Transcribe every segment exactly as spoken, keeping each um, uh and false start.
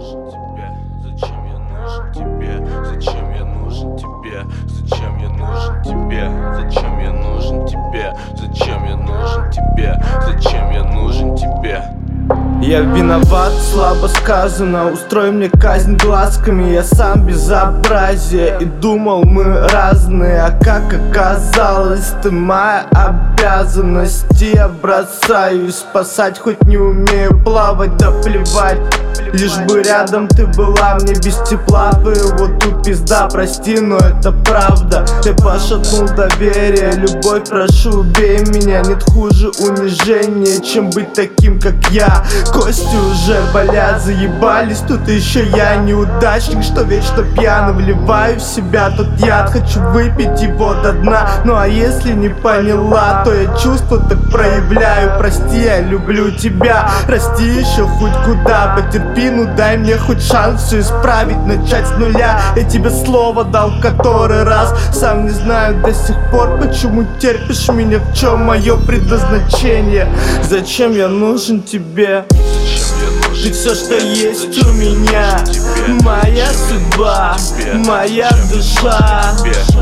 нужен тебе? Зачем я нужен тебе? Зачем я нужен тебе? Зачем я нужен тебе? Зачем я нужен тебе? Зачем я нужен тебе? Зачем я нужен тебе? Я виноват, слабо сказано. Устрой мне казнь глазками. Я сам безобразие. И думал, мы разные. А как оказалось, ты моя обязанность. Я бросаюсь спасать, хоть не умею плавать, да плевать. Лишь бы рядом ты была, мне без тепла твоего тут пизда. Прости, но это правда. Ты пошатнул доверие. Любовь, прошу, убей меня. Нет хуже унижения, чем быть таким, как я. Кости уже болят, заебались. Тут еще я неудачник, что вечно пьяный. Вливаю в себя тот яд, хочу выпить его до дна. Ну а если не поняла, то я чувства так проявляю. Прости, я люблю тебя. Расти еще хоть куда, потерпи, ну дай мне хоть шанс все исправить, начать с нуля. Я тебе слово дал в который раз. Сам не знаю до сих пор, почему терпишь меня, в чем мое предназначение. Зачем я нужен тебе? Ты все, что есть у меня, моя судьба, моя душа.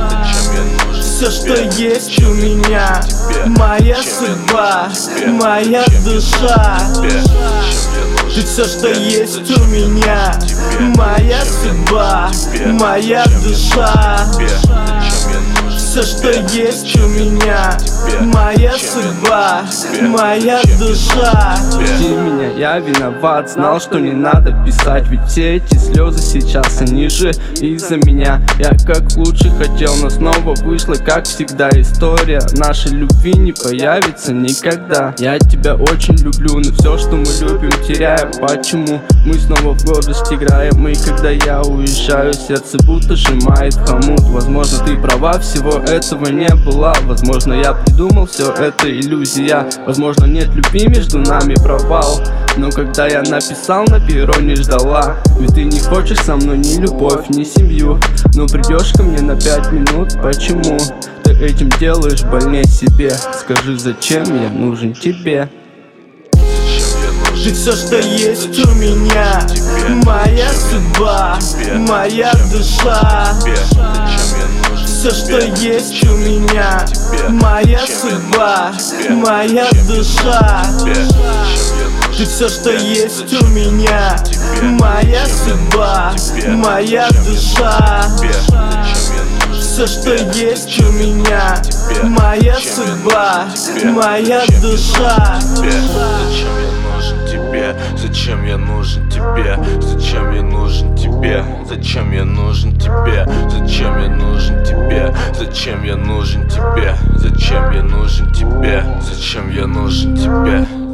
Все, что есть у меня, моя судьба, моя душа. Ты все, что есть у меня, моя судьба, моя душа. Все, что есть у меня, моя судьба, моя душа. Прости меня, я виноват, знал, что не надо писать. Ведь все эти слезы сейчас, они же из-за меня. Я как лучше хотел, но снова вышло, как всегда. История нашей любви не появится никогда. Я тебя очень люблю, но все, что мы любим, теряем. Почему мы снова в гордость играем? И когда я уезжаю, сердце будто сжимает хомут. Возможно, ты права, всего этого не было. Возможно, я придумал все, это иллюзия. Возможно, нет любви между нами, провал. Но когда я написал, на перроне ждала. Ведь ты не хочешь со мной ни любовь, ни семью. Но придешь ко мне на пять минут, почему? Ты этим делаешь больнее себе. Скажи, зачем я нужен тебе? Ты все, что есть у меня, моя судьба, моя душа. Все, что есть у меня, моя судьба, моя душа. Ты все, что есть у меня, моя судьба, моя душа. Все, что есть у меня, моя судьба, моя душа. Зачем я нужен тебе? Зачем я нужен тебе? Зачем я нужен тебе? Зачем я нужен тебе? Зачем я нужен тебе? Зачем я нужен тебе? Зачем я нужен тебе? Зачем я нужен тебе?